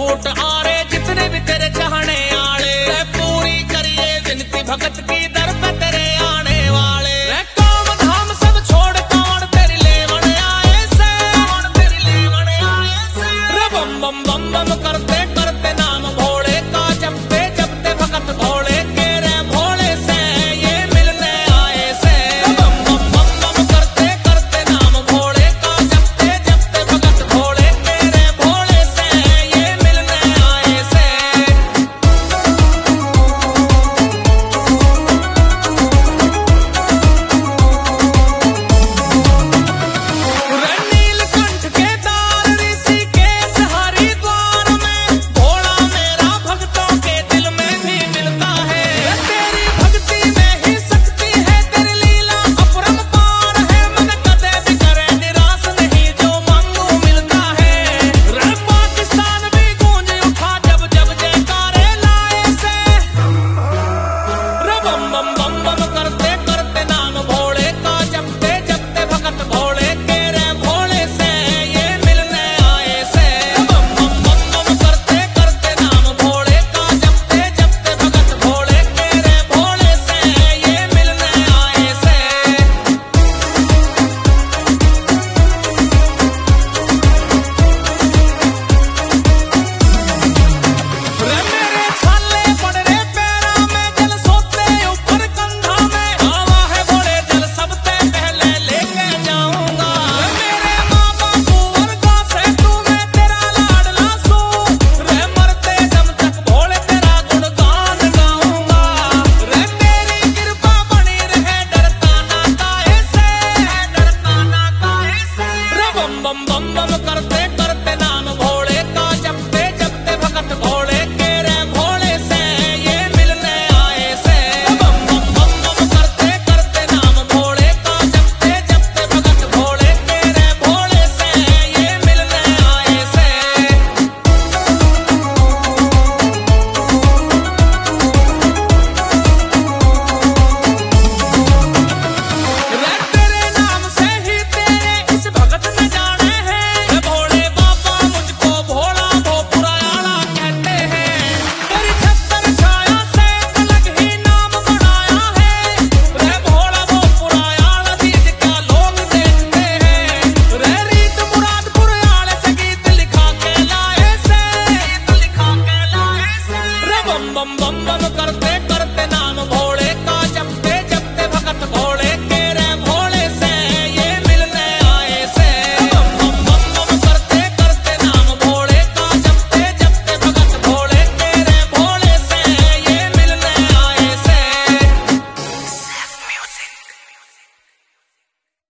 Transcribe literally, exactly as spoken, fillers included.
झूठ आरे जितने भी तेरे चाहने आले, पूरी करिए विनती भगत की दर पे तेरे आने वाले। काम धाम सब छोड़ कौन तेरी लेवन आए से, कौन तेरी लेवन आए से। रे बम बम बम बम करते करते नाम भोले का जपते जपते भगत भोले के रे भोले से ये मिलने आए से। बम बम बम बम करते करते नाम भोले का जपते जपते भगत भोले के रे भोले से ये मिलने आए से। रे नीलकंठ के दार ऋषिकेश हरिद्वार में भोला मेरा भक्तों के दिल में भी मिलता है। तेरी भक्ति में ही शक्ति है, तेरी लीला अपरंपार है। मन कदे भी करे निराश नहीं, जो मांगू मिलता है। रे पाकिस्तान भी गूंज उठा जब जब जयकारे लाए से। रे बम बम बम बम करते करते नाम भोले का जपते जपते भगत भोले के रे भोले से ये मिलने आए से। बम बम बम बम करते करते नाम भोले का जपते जपते भगत भोले के रे भोले से ये मिलने आए से। रे मेरे छाले पड़ रे पैरा में, जल सोते ऊपर कंधा में। आवा है भोले जल सबसे पहले लेके जाऊंगा। रे मेरे माँ बापू वर्गा से तू मैं तेरा लाडला सू। रे मरते दम तक भोले तेरा गुणगान गाऊंगा। रे तेरी कृपा बनी रहे, डरता ना काहे से, डरता ना काहे से। रे बम बम बम बम करते करते नाम भोले का जपते जपते भगत भोले के रे भोले से ये मिलने आए से। बम बम बम बम करते करते नाम भोले का जपते जपते भगत भोले के रे भोले से ये मिलने आए से। रे तेरे नाम से ही तेरे इस भगत ने जाने हैं। रे भोले बाबा मुझको भोला भोपुरायाला कहते हैं। तेरी छप्पर छाया से अलग ही नाम बनाया है। रे भोला भोपुरायाला जीत क्या लोग देखते हैं। रे रीत मुरादपुर आले से गीत लिखा के लाए से, गीत लिखा के लाए से। रे बम बम बम बम करते करते नाम भोले